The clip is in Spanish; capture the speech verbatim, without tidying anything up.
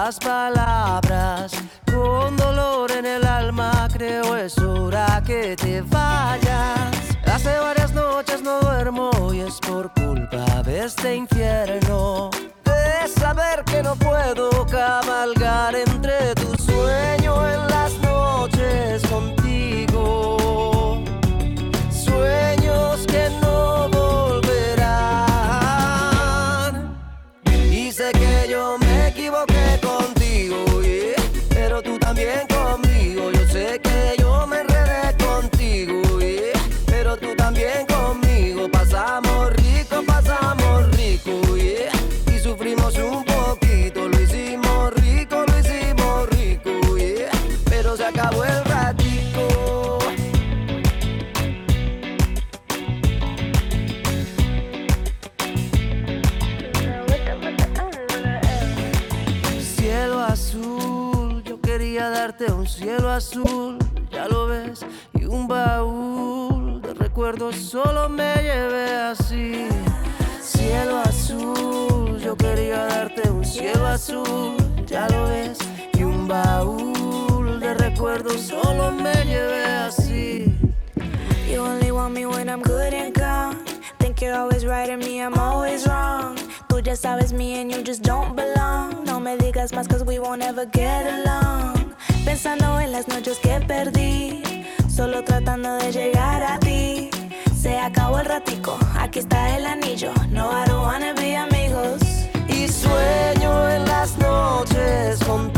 las palabras. Con dolor en el alma creo es hora que te vayas. Hace varias noches no duermo y es por culpa de este infierno, de saber que no puedo cabalgar entre tu sueño en las noches contigo. Sueños que no volverán. Y sé que yo me equivoqué contigo, yeah, pero tú también conmigo. Yo sé que yo me enredé contigo, yeah, pero tú también conmigo. Pasamos rico, pasamos rico, yeah, y sufrimos un poquito. Lo hicimos rico, lo hicimos rico, yeah, pero se acabó el ratico. Cielo azul, yo quería darte un cielo azul, ya lo ves, y un baúl de recuerdos solo me llevé así. Cielo azul, yo quería darte un cielo azul, ya lo ves, y un baúl de recuerdos solo me llevé así. You only want me when I'm good and calm. Think you're always right and me, I'm always wrong. Tú ya sabes me and you just don't belong. No me digas más cause we won't ever get along. Pensando en las noches que perdí, solo tratando de llegar a ti. Se acabó el ratico, aquí está el anillo. No, I don't wanna be amigos. Y sueño en las noches contigo.